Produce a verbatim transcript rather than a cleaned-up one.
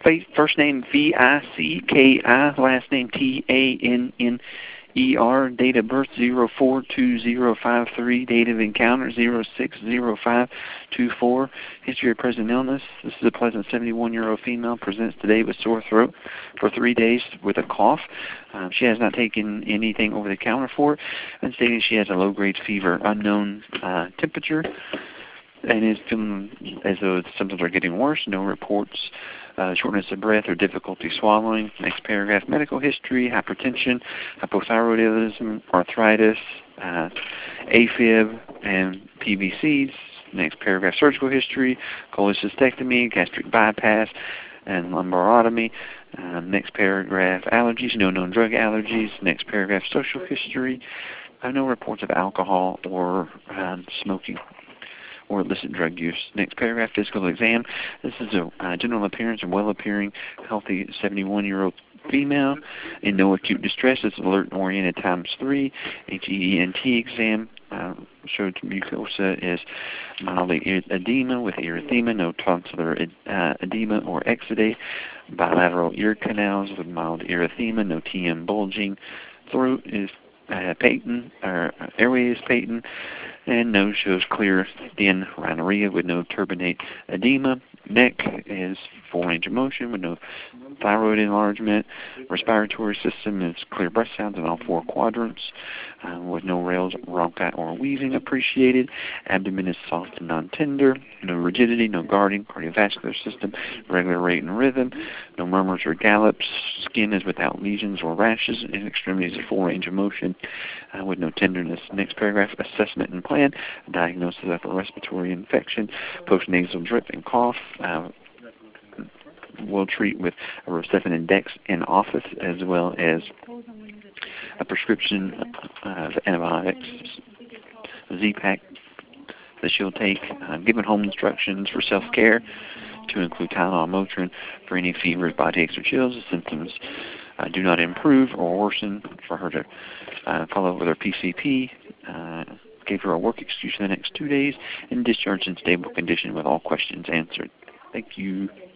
first name V I C K I, last name T A N N E R, date of birth zero four two zero five three, date of encounter zero six zero five two four, history of present illness. This is a pleasant seventy-one-year-old female, presents today with sore throat for three days with a cough. Um, she has not taken anything over the counter for it, and stating she has a low-grade fever, unknown uh, temperature, and is feeling as though the symptoms are getting worse. No reports, uh, shortness of breath or difficulty swallowing. Next paragraph, medical history, hypertension, hypothyroidism, arthritis, uh, AFib, and P V Cs. Next paragraph, surgical history, cholecystectomy, gastric bypass, and lumbarotomy. Uh, next paragraph, allergies, no known drug allergies. Next paragraph, social history, uh, no reports of alcohol or uh, smoking or illicit drug use. Next paragraph, physical exam. This is a uh, general appearance and well-appearing, healthy seventy-one-year-old female in no acute distress. It's alert and oriented times three. H E E N T exam uh, showed mucosa is mild edema with erythema, no tonsillar uh, edema or exudate. Bilateral ear canals with mild erythema, no T M bulging. Throat is uh, patent, or uh, airway is patent, and nose shows clear, thin rhinorrhea with no turbinate edema. Neck is full range of motion with no thyroid enlargement. Respiratory system is clear breath sounds in all four quadrants uh, with no rales, ronchi, or wheezing appreciated. Abdomen is soft and non-tender. No rigidity, no guarding. Cardiovascular system, regular rate and rhythm. No murmurs or gallops. Skin is without lesions or rashes. And extremities are full range of motion uh, with no tenderness. Next paragraph, assessment and plan. Diagnosis of upper respiratory infection, postnasal drip and cough. Uh, we'll treat with a Rocephin Dex in office, as well as a prescription of antibiotics, Z-Pak, that she'll take, uh, given home instructions for self-care to include Tylenol, Motrin for any fevers, body aches, or chills. The symptoms uh, do not improve or worsen, for her to uh, follow up with her P C P. Uh, gave her a work excuse for the next two days, and discharged in stable condition with all questions answered. Thank you.